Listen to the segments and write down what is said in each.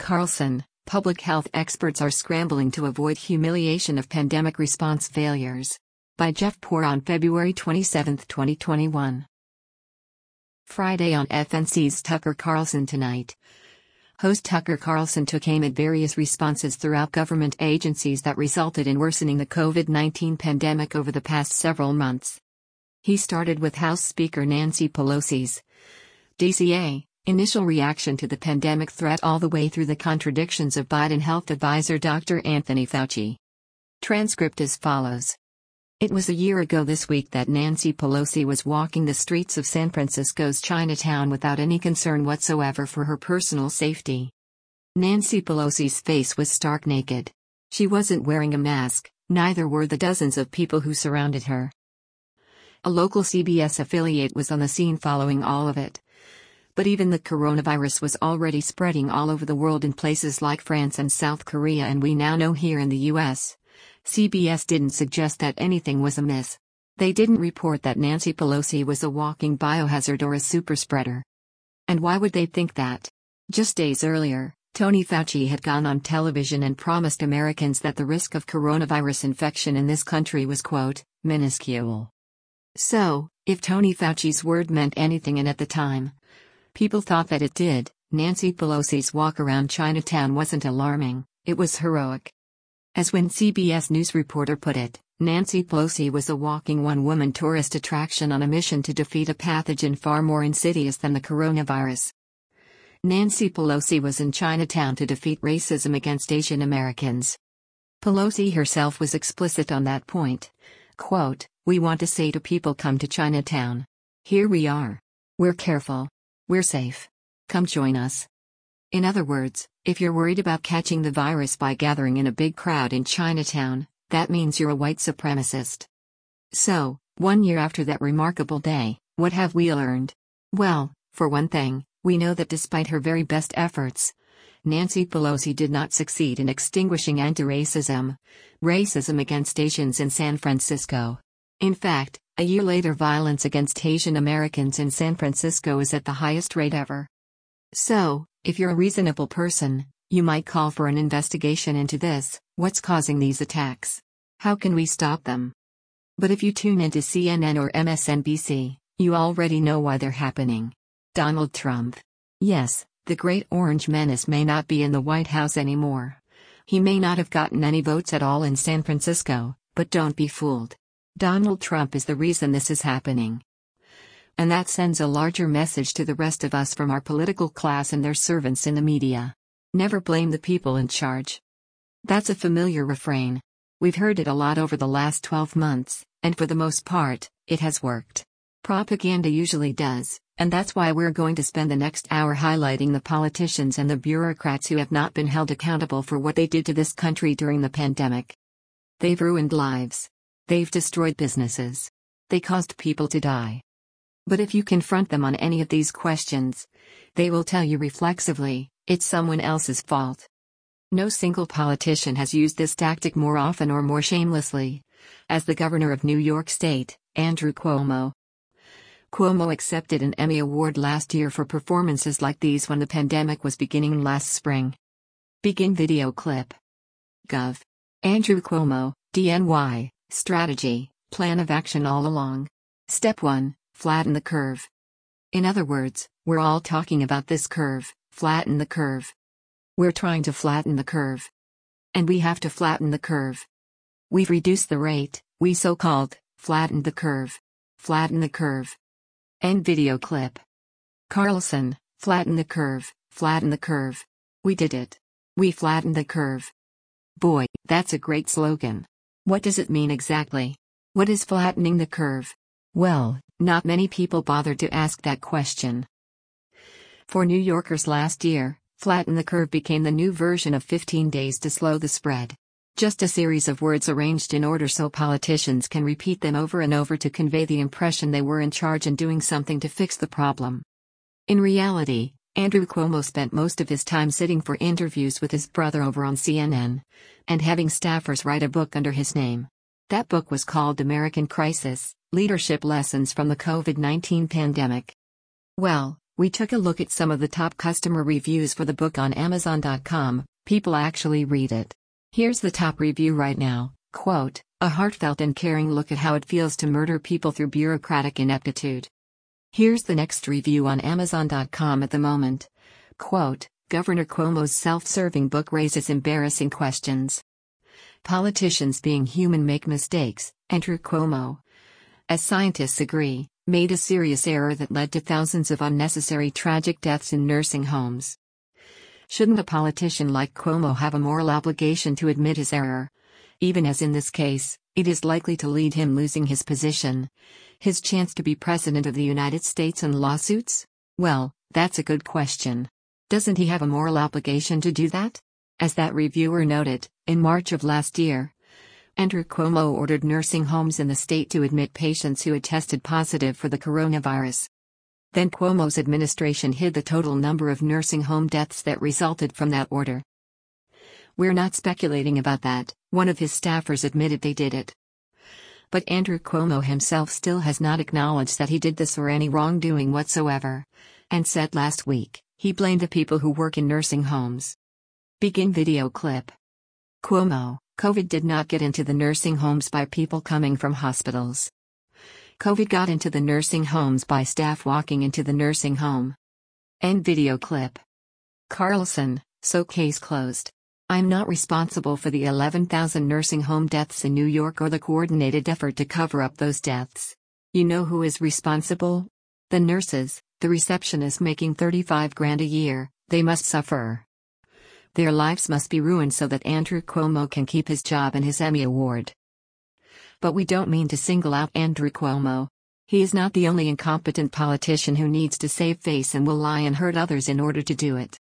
Carlson, public health experts are scrambling to avoid humiliation of pandemic response failures. By Jeff Poor on February 27, 2021. Friday on FNC's Tucker Carlson Tonight. Host Tucker Carlson took aim at various responses throughout government agencies that resulted in worsening the COVID-19 pandemic over the past several months. He started with House Speaker Nancy Pelosi's DCA initial reaction to the pandemic threat all the way through the contradictions of Biden health advisor Dr. Anthony Fauci. Transcript as follows. It was a year ago this week that Nancy Pelosi was walking the streets of San Francisco's Chinatown without any concern whatsoever for her personal safety. Nancy Pelosi's face was stark naked. She wasn't wearing a mask, neither were the dozens of people who surrounded her. A local CBS affiliate was on the scene following all of it. But even the coronavirus was already spreading all over the world in places like France and South Korea, and we now know here in the US. CBS didn't suggest that anything was amiss. They didn't report that Nancy Pelosi was a walking biohazard or a superspreader. And why would they think that? Just days earlier, Tony Fauci had gone on television and promised Americans that the risk of coronavirus infection in this country was, quote, minuscule. So, if Tony Fauci's word meant anything, and at the time, people thought that it did, Nancy Pelosi's walk around Chinatown wasn't alarming, it was heroic. As one CBS News reporter put it, Nancy Pelosi was a walking one-woman tourist attraction on a mission to defeat a pathogen far more insidious than the coronavirus. Nancy Pelosi was in Chinatown to defeat racism against Asian Americans. Pelosi herself was explicit on that point. Quote, "We want to say to people, come to Chinatown. Here we are. We're careful. We're safe. Come join us." In other words, if you're worried about catching the virus by gathering in a big crowd in Chinatown, that means you're a white supremacist. So, 1 year after that remarkable day, what have we learned? Well, for one thing, we know that despite her very best efforts, Nancy Pelosi did not succeed in extinguishing anti-racism, racism against Asians in San Francisco. In fact, a year later, violence against Asian Americans in San Francisco is at the highest rate ever. So, if you're a reasonable person, you might call for an investigation into this. What's causing these attacks? How can we stop them? But if you tune into CNN or MSNBC, you already know why they're happening. Donald Trump. Yes, the Great Orange Menace may not be in the White House anymore. He may not have gotten any votes at all in San Francisco, but don't be fooled. Donald Trump is the reason this is happening. And that sends a larger message to the rest of us from our political class and their servants in the media. Never blame the people in charge. That's a familiar refrain. We've heard it a lot over the last 12 months, and for the most part, it has worked. Propaganda usually does, and that's why we're going to spend the next hour highlighting the politicians and the bureaucrats who have not been held accountable for what they did to this country during the pandemic. They've ruined lives. They've destroyed businesses. They caused people to die. But if you confront them on any of these questions, they will tell you reflexively, it's someone else's fault. No single politician has used this tactic more often or more shamelessly, as the governor of New York State, Andrew Cuomo. Cuomo accepted an Emmy Award last year for performances like these when the pandemic was beginning last spring. Begin video clip. Gov. Andrew Cuomo, DNY, strategy, plan of action all along. Step 1. Flatten the curve. In other words, we're all talking about this curve, flatten the curve. We're trying to flatten the curve. And we have to flatten the curve. We've reduced the rate, we so-called, flattened the curve. Flatten the curve. End video clip. Carlson, flatten the curve, flatten the curve. We did it. We flattened the curve. Boy, that's a great slogan. What does it mean exactly? What is flattening the curve? Well, not many people bothered to ask that question. For New Yorkers last year, flatten the curve became the new version of 15 days to slow the spread. Just a series of words arranged in order so politicians can repeat them over and over to convey the impression they were in charge and doing something to fix the problem. In reality, Andrew Cuomo spent most of his time sitting for interviews with his brother over on CNN, and having staffers write a book under his name. That book was called American Crisis: Leadership Lessons from the COVID-19 Pandemic. Well, We took a look at some of the top customer reviews for the book on Amazon.com. People actually read it. Here's the top review right now, quote, "A heartfelt and caring look at how it feels to murder people through bureaucratic ineptitude." Here's the next review on Amazon.com at the moment. Quote, "Governor Cuomo's self-serving book raises embarrassing questions. Politicians being human make mistakes, Andrew Cuomo, as scientists agree, made a serious error that led to thousands of unnecessary tragic deaths in nursing homes. Shouldn't a politician like Cuomo have a moral obligation to admit his error? Even as in this case, it is likely to lead him losing his position, his chance to be president of the United States and lawsuits? Well, that's a good question. Doesn't he have a moral obligation to do that?" As that reviewer noted, in March of last year, Andrew Cuomo ordered nursing homes in the state to admit patients who had tested positive for the coronavirus. Then Cuomo's administration hid the total number of nursing home deaths that resulted from that order. "We're not speculating about that," one of his staffers admitted they did it. But Andrew Cuomo himself still has not acknowledged that he did this or any wrongdoing whatsoever, and said last week, he blamed the people who work in nursing homes. Begin video clip. Cuomo, "COVID did not get into the nursing homes by people coming from hospitals. COVID got into the nursing homes by staff walking into the nursing home." End video clip. Carlson, "So case closed. I'm not responsible for the 11,000 nursing home deaths in New York or the coordinated effort to cover up those deaths. You know who is responsible? The nurses, the receptionists making $35,000 a year, they must suffer. Their lives must be ruined so that Andrew Cuomo can keep his job and his Emmy Award." But we don't mean to single out Andrew Cuomo. He is not the only incompetent politician who needs to save face and will lie and hurt others in order to do it.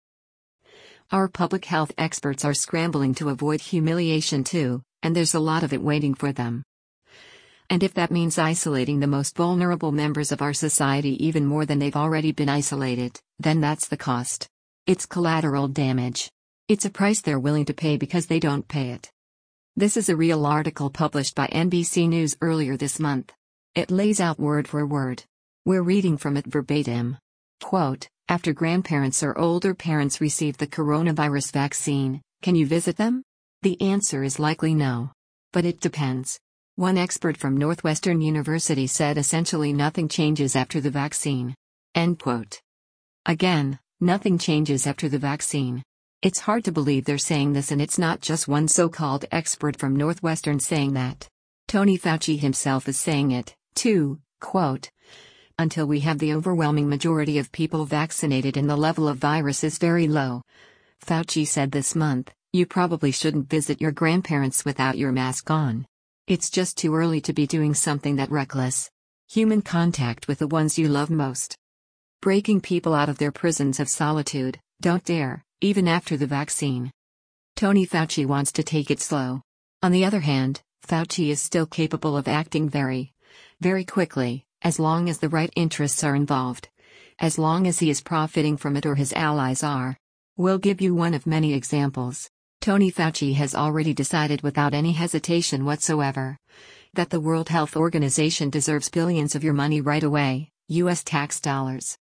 Our public health experts are scrambling to avoid humiliation too, and there's a lot of it waiting for them. And if that means isolating the most vulnerable members of our society even more than they've already been isolated, then that's the cost. It's collateral damage. It's a price they're willing to pay because they don't pay it. This is a real article published by NBC News earlier this month. It lays out word for word. We're reading from it verbatim. Quote, "After grandparents or older parents receive the coronavirus vaccine, can you visit them? The answer is likely no. But it depends." One expert from Northwestern University said essentially nothing changes after the vaccine. End quote. Again, nothing changes after the vaccine. It's hard to believe they're saying this, and it's not just one so-called expert from Northwestern saying that. Tony Fauci himself is saying it, too, quote, "Until we have the overwhelming majority of people vaccinated and the level of virus is very low," Fauci said this month, "you probably shouldn't visit your grandparents without your mask on. It's just too early to be doing something that reckless. Human contact with the ones you love most. Breaking people out of their prisons of solitude, don't dare, even after the vaccine." Tony Fauci wants to take it slow. On the other hand, Fauci is still capable of acting very quickly, as long as the right interests are involved. As long as he is profiting from it or his allies are. We'll give you one of many examples. Tony Fauci has already decided without any hesitation whatsoever that the World Health Organization deserves billions of your money right away, U.S. tax dollars.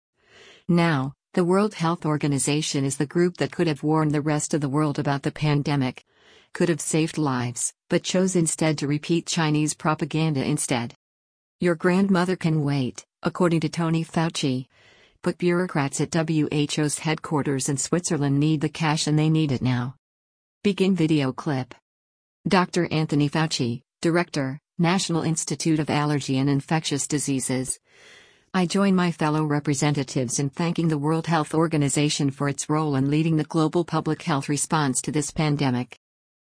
Now, the World Health Organization is the group that could have warned the rest of the world about the pandemic, could have saved lives, but chose instead to repeat Chinese propaganda instead. Your grandmother can wait, according to Tony Fauci. But bureaucrats at WHO's headquarters in Switzerland need the cash, and they need it now. Begin video clip. Dr. Anthony Fauci, Director, National Institute of Allergy and Infectious Diseases. I join my fellow representatives in thanking the World Health Organization for its role in leading the global public health response to this pandemic.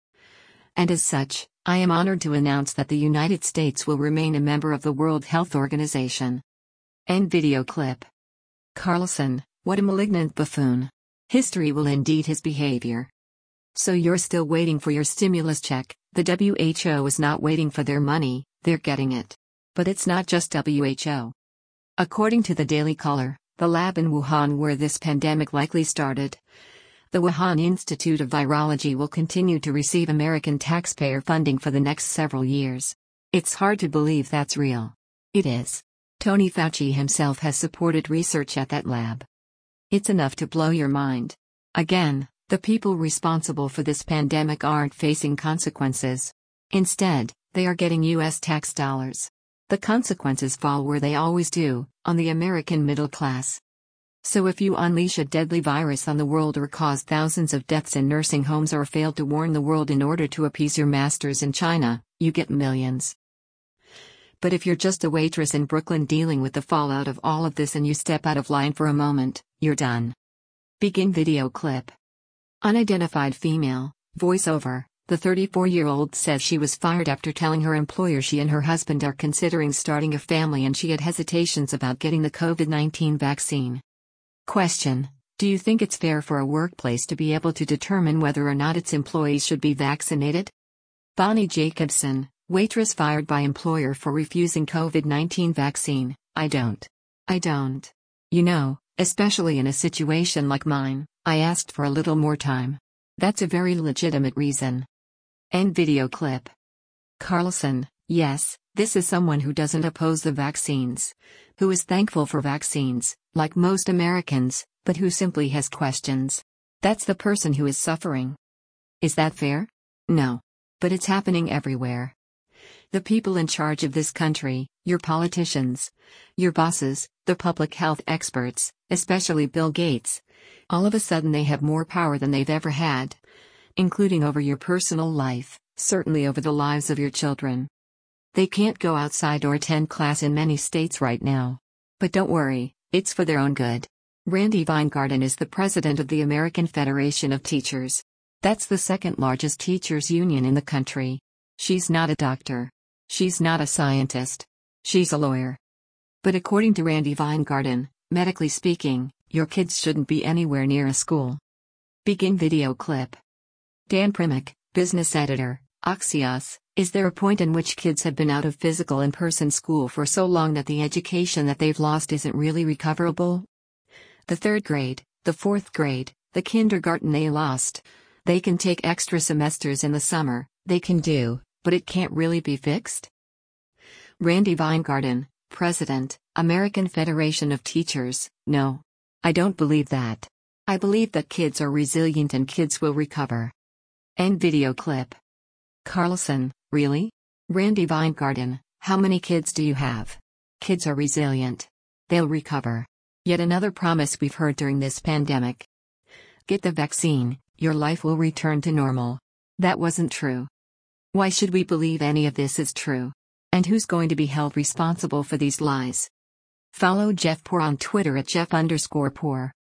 And as such, I am honored to announce that the United States will remain a member of the World Health Organization. End video clip. Carlson, "What a malignant buffoon. History will indeed his behavior." So you're still waiting for your stimulus check. The WHO is not waiting for their money, they're getting it. But it's not just WHO. According to the Daily Caller, the lab in Wuhan where this pandemic likely started, the Wuhan Institute of Virology will continue to receive American taxpayer funding for the next several years. It's hard to believe that's real. It is. Tony Fauci himself has supported research at that lab. It's enough to blow your mind. Again, the people responsible for this pandemic aren't facing consequences. Instead, they are getting U.S. tax dollars. The consequences fall where they always do, on the American middle class. So if you unleash a deadly virus on the world or cause thousands of deaths in nursing homes or fail to warn the world in order to appease your masters in China, you get millions. But if you're just a waitress in Brooklyn dealing with the fallout of all of this and you step out of line for a moment, you're done. Begin video clip. Unidentified female, voiceover. The 34-year-old says she was fired after telling her employer she and her husband are considering starting a family and she had hesitations about getting the COVID-19 vaccine. Question: do you think it's fair for a workplace to be able to determine whether or not its employees should be vaccinated? Bonnie Jacobson, waitress fired by employer for refusing COVID-19 vaccine. I don't. You know, especially in a situation like mine, I asked for a little more time. That's a very legitimate reason. End video clip. Carlson: yes, this is someone who doesn't oppose the vaccines. Who is thankful for vaccines, like most Americans, but who simply has questions. That's the person who is suffering. Is that fair? No. But it's happening everywhere. The people in charge of this country, your politicians, your bosses, the public health experts, especially Bill Gates, all of a sudden they have more power than they've ever had. Including over your personal life, certainly over the lives of your children. They can't go outside or attend class in many states right now. But don't worry, it's for their own good. Randi Weingarten is the president of the American Federation of Teachers. That's the second largest teachers union in the country. She's not a doctor. She's not a scientist. She's a lawyer. But according to Randi Weingarten, medically speaking, your kids shouldn't be anywhere near a school. Begin video clip. Dan Primack, business editor, Axios. Is there a point in which kids have been out of physical in-person school for so long that the education that they've lost isn't really recoverable? The third grade, the fourth grade, the kindergarten they lost. They can take extra semesters in the summer, they can do, but it can't really be fixed? Randi Weingarten, president, American Federation of Teachers. No. I don't believe that. I believe that kids are resilient and kids will recover. End video clip. Carlson: really? Randi Weingarten: how many kids do you have? Kids are resilient. They'll recover. Yet another promise we've heard during this pandemic. Get the vaccine, your life will return to normal. That wasn't true. Why should we believe any of this is true? And who's going to be held responsible for these lies? Follow Jeff Poor on Twitter at Jeff_Poor.